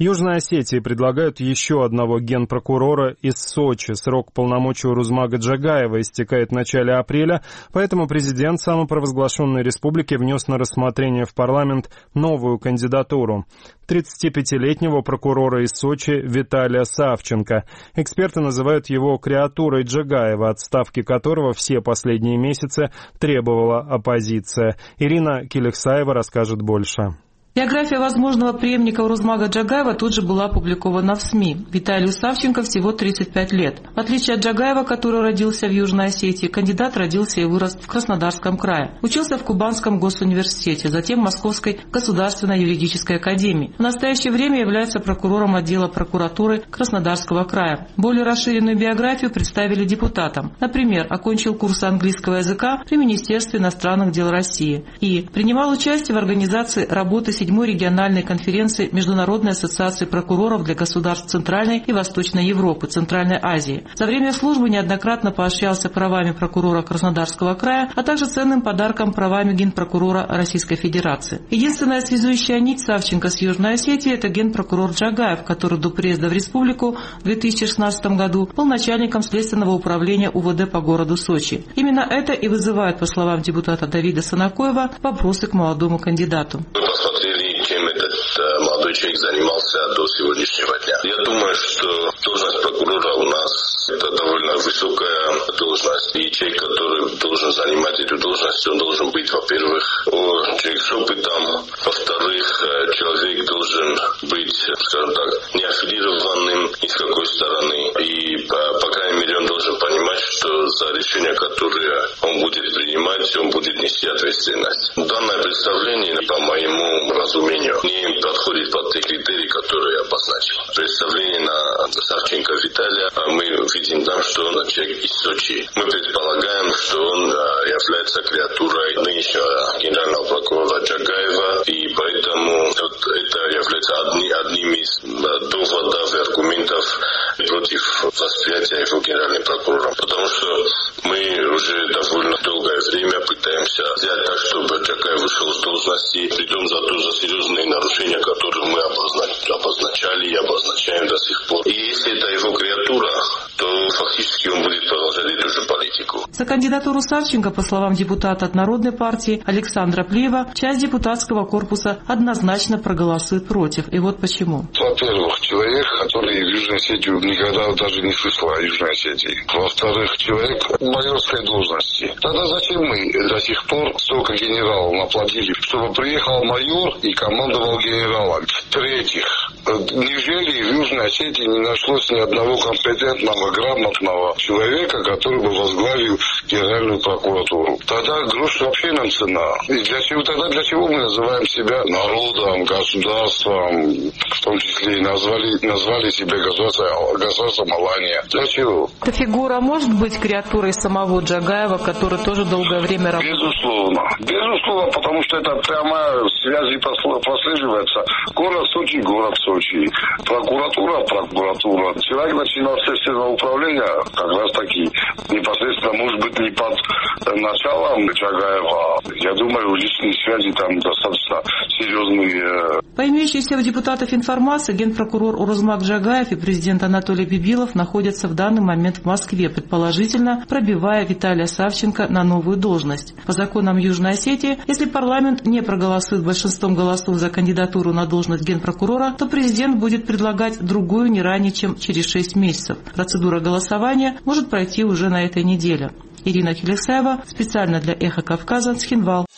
Южной Осетии предлагают еще одного генпрокурора из Сочи. Срок полномочий Урузмага Джагаева истекает в начале апреля, поэтому президент самопровозглашенной республики внес на рассмотрение в парламент новую кандидатуру. 35-летнего прокурора из Сочи Виталия Савченко. Эксперты называют его креатурой Джагаева, отставки которого все последние месяцы требовала оппозиция. Ирина Келехсаева расскажет больше. Биография возможного преемника Урузмага Джагаева тут же была опубликована в СМИ. Виталию Савченко всего 35 лет. В отличие от Джагаева, который родился в Южной Осетии, кандидат родился и вырос в Краснодарском крае. Учился в Кубанском госуниверситете, затем в Московской государственной юридической академии. В настоящее время является прокурором отдела прокуратуры Краснодарского края. Более расширенную биографию представили депутатам. Например, окончил курсы английского языка при Министерстве иностранных дел России и принимал участие в организации работы 7-й региональной конференции Международной ассоциации прокуроров для государств Центральной и Восточной Европы, Центральной Азии. За время службы неоднократно поощрялся правами прокурора Краснодарского края, а также ценным подарком правами генпрокурора Российской Федерации. Единственная связующая нить Савченко с Южной Осетией – это генпрокурор Джагаев, который до приезда в республику в 2016 году был начальником Следственного управления УВД по городу Сочи. Именно это и вызывает, по словам депутата Давида Санакоева, вопросы к молодому кандидату. Чем этот молодой человек занимался до сегодняшнего дня. Я думаю, что должность прокурора у нас это довольно высокая должность. И человек, который должен занимать эту должность, он должен быть, во-первых, человек с опытом, во-вторых, человек должен быть, скажем так, не аффилированным ни с какой стороны. И, по крайней мере, он должен понимать, что за решения, которые он будет принимать, он будет нести ответственность. Данное представление, по моему разумению, не подходит под те критерии, которые я обозначил. Представление на Савченко Виталия, мы видим там, что он человек из Сочи. Мы предполагаем, что он является креатурой нынешнего генерального прокурора Джагаева, и поэтому это является одним из доводов и аргументов против восприятия его генеральным прокурором. Потому что мы уже довольно долгое время пытаемся сделать так, чтобы Джагаев вышел с должности, притом за серьезные нарушения, которые мы обозначали и обозначаем до сих пор. И если это его креатура, то фактически он будет продолжать эту же политику. За кандидатуру Савченко, по словам депутата от Народной партии Александра Плиева, часть депутатского корпуса однозначно проголосует против. И вот почему. Во-первых, человек, который в Южной Осетии никогда даже не слышал о Южной Осетии. Во-вторых, человек майорской должности. Тогда зачем мы до сих пор столько генералов наплодили, чтобы приехал майор и командовал генералом? В-третьих, неужели в Южной Осетии не нашлось ни одного компетентного, грамотного человека, который бы возглавил Генеральную прокуратуру? Тогда грош вообще нам цена. И для чего мы называем себя народом, государством, в том числе и назвали себя государством Алания? Для чего? Эта фигура может быть креатурой самого Джагаева, который тоже долгое время работал? Безусловно, потому что это прямая связь прослеживается. Город Сочи. Прокуратура. Человек начинал следственного управления как раз таки непосредственно, может быть, не под началом Джагаева. Я думаю, личные связи там достаточно серьезные. По имеющейся у депутатов информации, генпрокурор Урузмаг Джагаев и президент Анатолий Бибилов находятся в данный момент в Москве, предположительно пробивая Виталия Савченко на новую должность. По законам Южной Осетии, если парламент не проголосует большинством голосов за кандидатуру на должность генпрокурора, то президент будет предлагать другую не ранее, чем через 6 месяцев. Процедура голосования может пройти уже на этой неделе. Ирина Келехсаева специально для «Эхо Кавказа», Цхинвал.